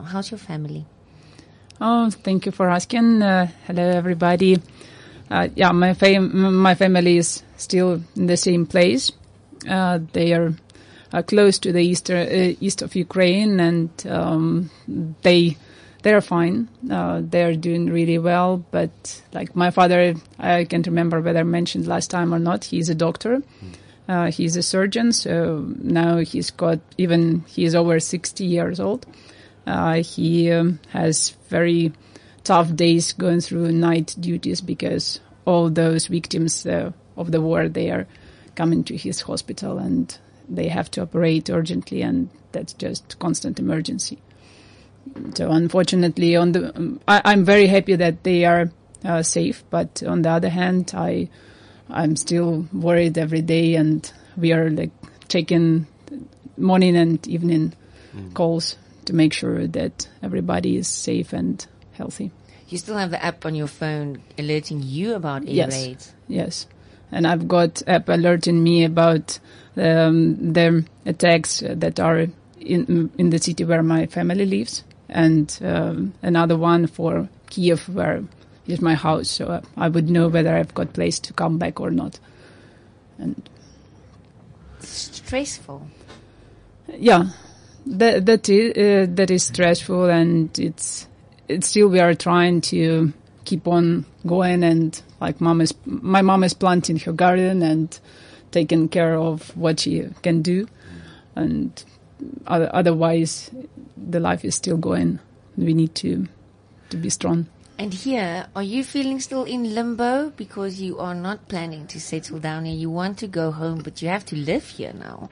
How's your family? Oh, thank you for asking. Hello, everybody. My family is still in the same place. They are close to the east of Ukraine, and they are fine. They are doing really well. But like my father, I can't remember whether I mentioned last time or not. He's a doctor. He's a surgeon. So now he is over 60 years old. He has very tough days going through night duties because all those victims of the war, they are coming to his hospital and they have to operate urgently, and that's just constant emergency. So unfortunately, I'm very happy that they are safe, but on the other hand, I'm still worried every day, and we are like checking morning and evening calls to make sure that everybody is safe and healthy. You still have the app on your phone alerting you about air raids? Yes. And I've got app alerting me about the attacks that are in the city where my family lives, and another one for Kiev, where is my house, so I would know whether I've got place to come back or not. And stressful. Yeah, that is stressful, and it's still we are trying to keep on going, and like my mom is planting her garden and taking care of what she can do, and otherwise the life is still going. We need to be strong. And here, are you feeling still in limbo because you are not planning to settle down here? You want to go home, but you have to live here now.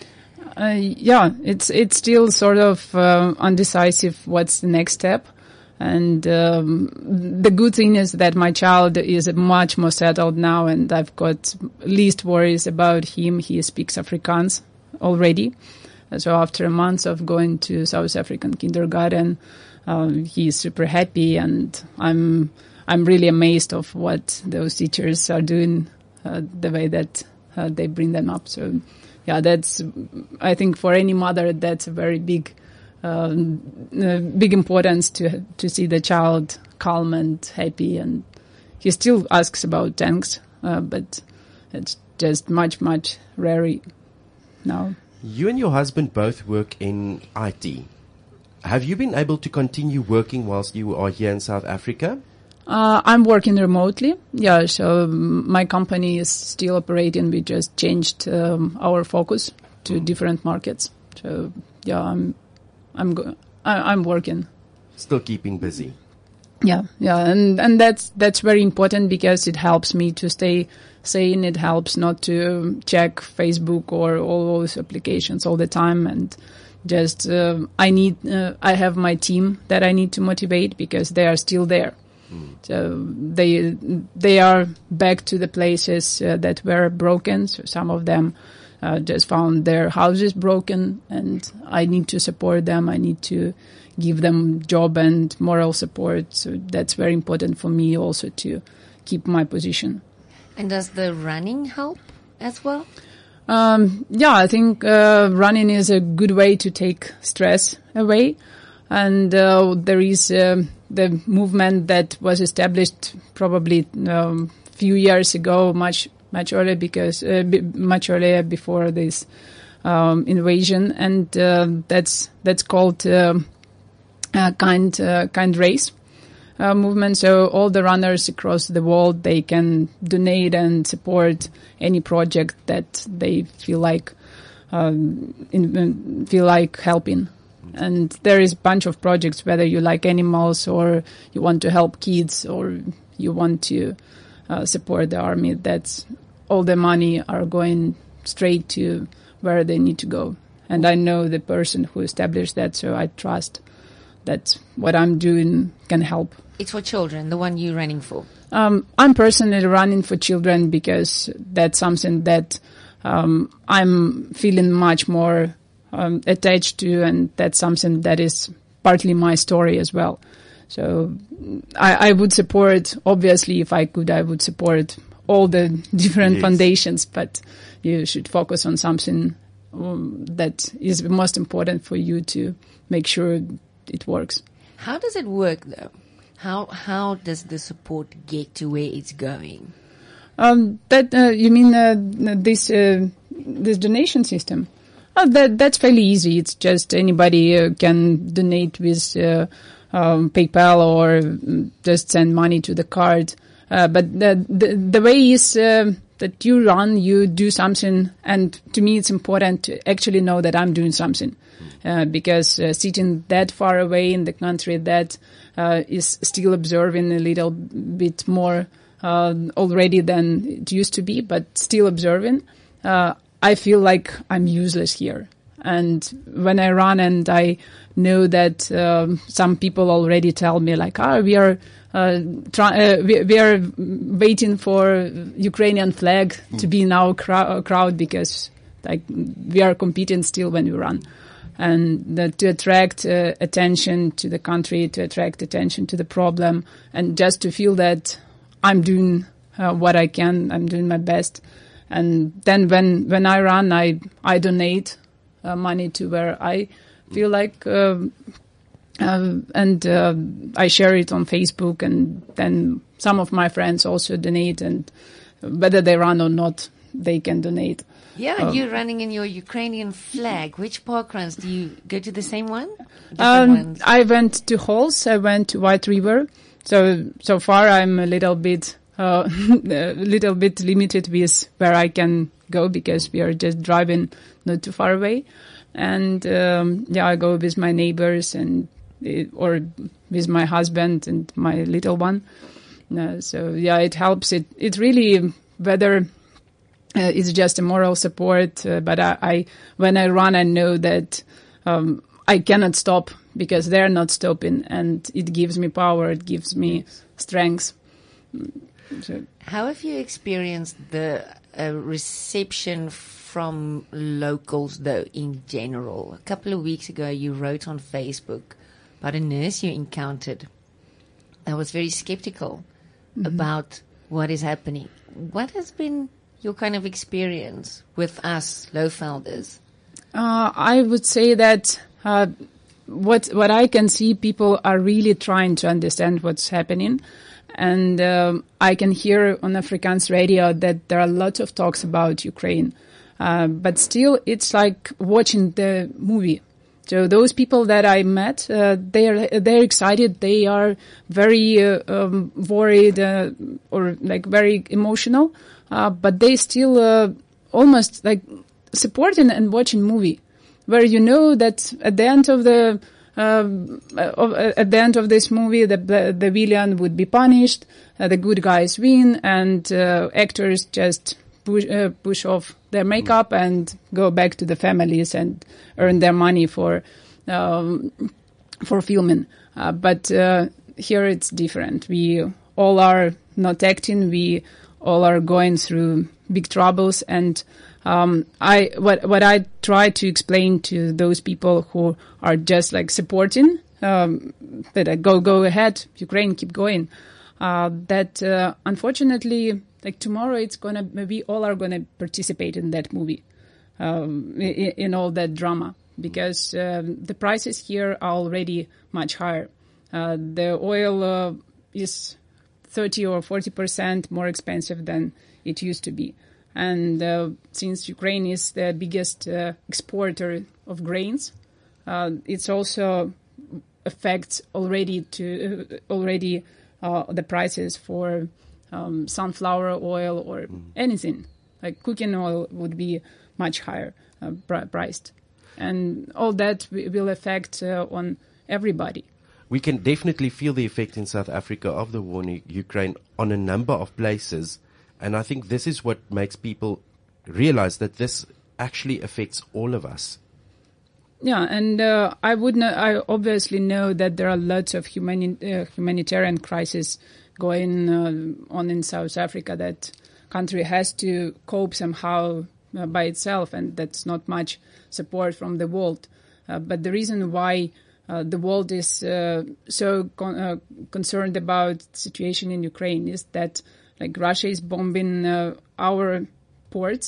It's still sort of undecisive what's the next step. And the good thing is that my child is much more settled now, and I've got least worries about him. He speaks Afrikaans already. So after a month of going to South African kindergarten, he's super happy, and I'm really amazed of what those teachers are doing, the way that they bring them up. So yeah, I think for any mother, that's a very big importance to see the child calm and happy. And he still asks about tanks, but it's just much, much rarer now. You and your husband both work in IT. Have you been able to continue working whilst you are here in South Africa? I'm working remotely. Yeah, so my company is still operating. We just changed our focus to different markets. So yeah, I'm working. Still keeping busy. Yeah, and that's very important because it helps me to stay sane. It helps not to check Facebook or all those applications all the time, and just I have my team that I need to motivate because they are still there. So they are back to the places that were broken. So some of them just found their houses broken, and I need to support them. I need to give them job and moral support. So that's very important for me also to keep my position. And does the running help as well? I think running is a good way to take stress away. And there is the movement that was established probably few years ago, much earlier much earlier before this invasion, and that's called kind race movement. So all the runners across the world, they can donate and support any project that they feel like helping. And there is a bunch of projects, whether you like animals or you want to help kids or you want to support the army. That's all the money are going straight to where they need to go. And I know the person who established that, so I trust that what I'm doing can help. It's for children, the one you're running for? I'm personally running for children because that's something that I'm feeling much more attached to, and that's something that is partly my story as well. So I would support, obviously, if I could, I would support all the different foundations, but you should focus on something that is most important for you to make sure it works. How does it work, though? How does the support get to where it's going? You mean this donation system? That's fairly easy. It's just anybody can donate with PayPal or just send money to the card. But the way is that you run, you do something, and to me it's important to actually know that I'm doing something. Because sitting that far away in the country that is still observing a little bit more already than it used to be, but still observing, I feel like I'm useless here. And when I run and I know that some people already tell me like, we are we are waiting for Ukrainian flag to be in our crowd because like we are competing still when we run. And to attract attention to the country, to attract attention to the problem, and just to feel that I'm doing what I can, I'm doing my best. And then when I run, I donate money to where I feel like, and I share it on Facebook, and then some of my friends also donate, and whether they run or not, they can donate. Yeah, you're running in your Ukrainian flag. Which park runs? Do you go to the same one? Ones? I went to Halls. I went to White River. So far I'm a little bit limited with where I can go because we are just driving not too far away. And I go with my neighbors or with my husband and my little one. It helps. It really, whether it's just a moral support, but I when I run, I know that I cannot stop because they're not stopping, and it gives me power. It gives me strength. So. How have you experienced the reception from locals, though, in general? A couple of weeks ago, you wrote on Facebook about a nurse you encountered that was very skeptical about what is happening. What has been your kind of experience with us Lowvelders? I would say that what I can see, people are really trying to understand what's happening. And I can hear on Afrikaans radio that there are lots of talks about Ukraine. But still, it's like watching the movie. So those people that I met, they're excited. They are very worried or like very emotional. But they still almost like supporting and watching movie, where you know that at the end of the at the end of this movie, the villain would be punished, the good guys win, and actors just push off their makeup and go back to the families and earn their money for filming. But here it's different. We all are not acting. We all are going through big troubles, and what I try to explain to those people who are just like supporting, that go ahead, Ukraine, keep going, that unfortunately, like tomorrow, we all are gonna participate in that movie, in all that drama, because the prices here are already much higher. The oil is 30 or 40% more expensive than it used to be. And since Ukraine is the biggest exporter of grains, it's also affects already the prices for sunflower oil or anything. Like cooking oil would be much higher priced. And all that will affect on everybody. We can definitely feel the effect in South Africa of the war in Ukraine on a number of places. And I think this is what makes people realize that this actually affects all of us. Yeah, and I obviously know that there are lots of humanitarian crises going on in South Africa, that country has to cope somehow by itself, and that's not much support from the world. But the reason why the world is so concerned about the situation in Ukraine is that like Russia is bombing our ports,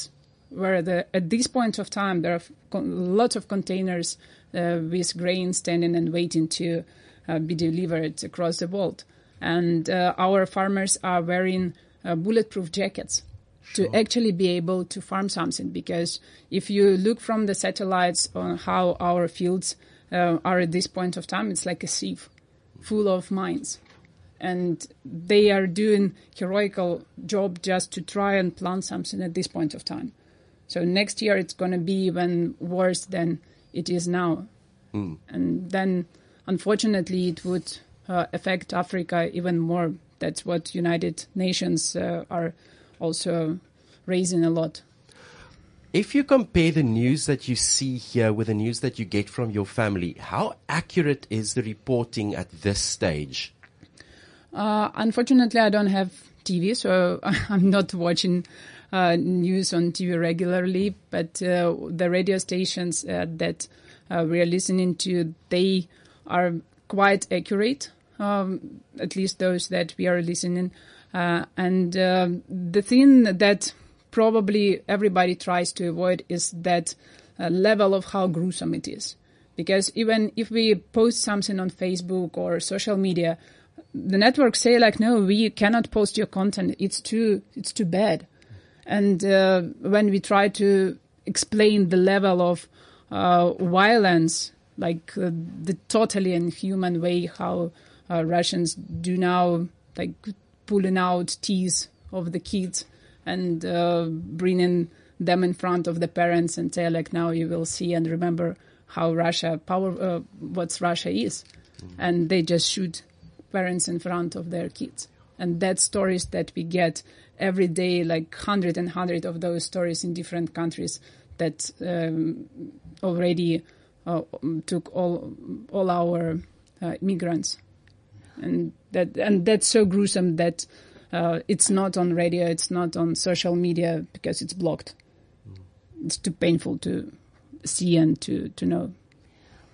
where at this point of time there are lots of containers with grain standing and waiting to be delivered across the world. And our farmers are wearing bulletproof jackets to actually be able to farm something. Because if you look from the satellites on how our fields are at this point of time, it's like a sieve full of mines. And they are doing heroical job just to try and plant something at this point of time. So next year it's going to be even worse than it is now. And then, unfortunately, it would affect Africa even more. That's what United Nations are also raising a lot. If you compare the news that you see here with the news that you get from your family, how accurate is the reporting at this stage? Unfortunately, I don't have TV, so I'm not watching news on TV regularly. But the radio stations that we are listening to, they are quite accurate, at least those that we are listening. And the thing that probably everybody tries to avoid is that level of how gruesome it is. Because even if we post something on Facebook or social media, the networks say like, no, we cannot post your content. It's too bad. And when we try to explain the level of violence, like the totally inhuman way how Russians do now, like pulling out teeth of the kids and bringing them in front of the parents and say like, now you will see and remember how what Russia is. And they just shoot parents in front of their kids. And that's stories that we get every day, like hundred of those stories in different countries that already took all our migrants. And that's so gruesome that it's not on radio, it's not on social media because it's blocked. It's too painful to see and to know.